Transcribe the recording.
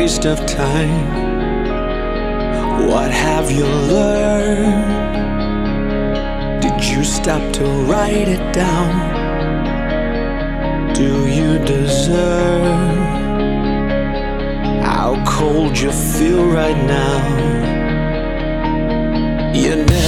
waste of time. What have you learned? Did you stop to write it down? Do you deserve how cold you feel right now? You never